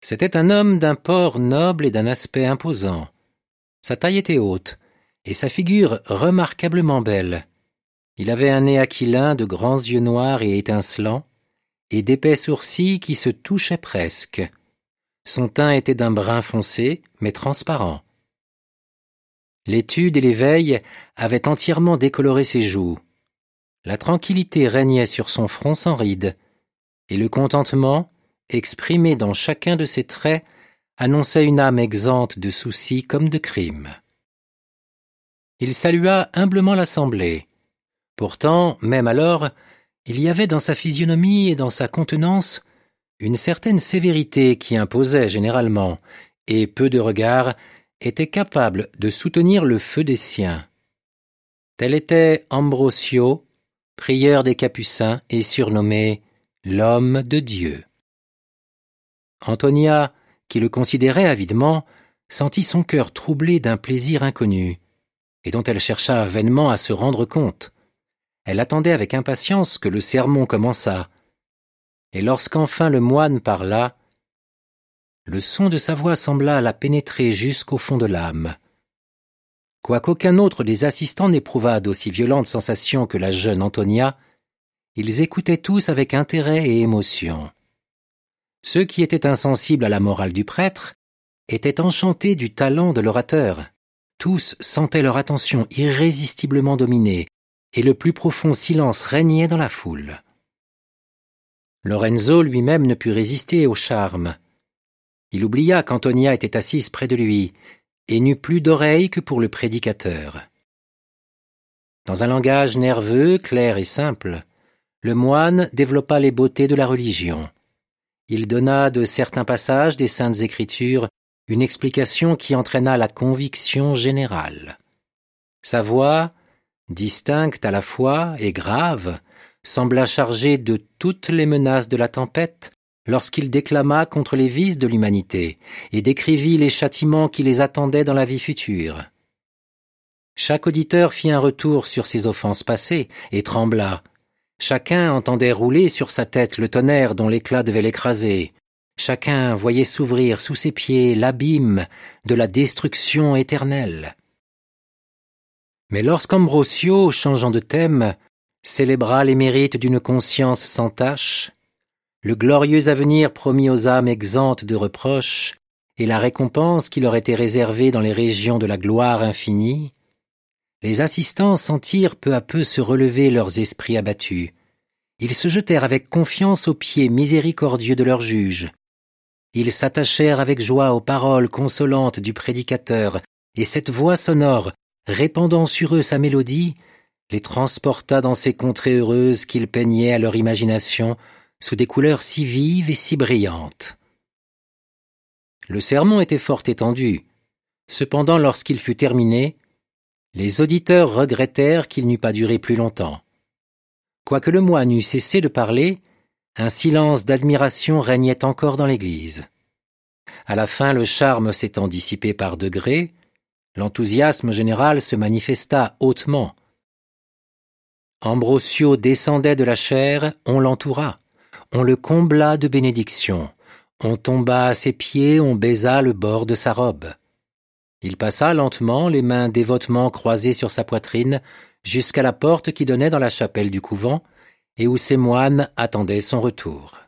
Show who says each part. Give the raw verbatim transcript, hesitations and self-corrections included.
Speaker 1: C'était un homme d'un port noble et d'un aspect imposant. Sa taille était haute, et sa figure remarquablement belle. Il avait un nez aquilin, de grands yeux noirs et étincelants, et d'épais sourcils qui se touchaient presque. Son teint était d'un brun foncé, mais transparent. L'étude et l'éveil avaient entièrement décoloré ses joues. La tranquillité régnait sur son front sans rides, et le contentement, exprimé dans chacun de ses traits, annonçait une âme exempte de soucis comme de crimes. Il salua humblement l'assemblée. Pourtant, même alors, il y avait dans sa physionomie et dans sa contenance une certaine sévérité qui imposait généralement, et peu de regards étaient capables de soutenir le feu des siens. Tel était Ambrosio, prieur des Capucins et surnommé l'homme de Dieu. Antonia, qui le considérait avidement, sentit son cœur troublé d'un plaisir inconnu, et dont elle chercha vainement à se rendre compte. Elle attendait avec impatience que le sermon commençât, et lorsqu'enfin le moine parla, le son de sa voix sembla la pénétrer jusqu'au fond de l'âme. Quoiqu'aucun autre des assistants n'éprouvât d'aussi violentes sensations que la jeune Antonia, ils écoutaient tous avec intérêt et émotion. Ceux qui étaient insensibles à la morale du prêtre étaient enchantés du talent de l'orateur. Tous sentaient leur attention irrésistiblement dominée, et le plus profond silence régnait dans la foule. Lorenzo lui-même ne put résister au charme. Il oublia qu'Antonia était assise près de lui, et n'eut plus d'oreille que pour le prédicateur. Dans un langage nerveux, clair et simple, le moine développa les beautés de la religion. Il donna de certains passages des Saintes Écritures une explication qui entraîna la conviction générale. Sa voix, distincte à la fois et grave, sembla chargée de toutes les menaces de la tempête lorsqu'il déclama contre les vices de l'humanité et décrivit les châtiments qui les attendaient dans la vie future. Chaque auditeur fit un retour sur ses offenses passées et trembla. Chacun entendait rouler sur sa tête le tonnerre dont l'éclat devait l'écraser. Chacun voyait s'ouvrir sous ses pieds l'abîme de la destruction éternelle. Mais lorsqu'Ambrosio, changeant de thème, célébra les mérites d'une conscience sans tache, le glorieux avenir promis aux âmes exemptes de reproches et la récompense qui leur était réservée dans les régions de la gloire infinie, les assistants sentirent peu à peu se relever leurs esprits abattus. Ils se jetèrent avec confiance aux pieds miséricordieux de leur juge. Ils s'attachèrent avec joie aux paroles consolantes du prédicateur, et cette voix sonore, répandant sur eux sa mélodie, les transporta dans ces contrées heureuses qu'ils peignaient à leur imagination sous des couleurs si vives et si brillantes. Le sermon était fort étendu. Cependant, lorsqu'il fut terminé, les auditeurs regrettèrent qu'il n'eût pas duré plus longtemps. Quoique le moine eût cessé de parler, un silence d'admiration régnait encore dans l'église. À la fin, le charme s'étant dissipé par degrés, l'enthousiasme général se manifesta hautement. Ambrosio descendait de la chaire, on l'entoura, on le combla de bénédictions, on tomba à ses pieds, on baisa le bord de sa robe. Il passa lentement, les mains dévotement croisées sur sa poitrine, jusqu'à la porte qui donnait dans la chapelle du couvent, et où ses moines attendaient son retour.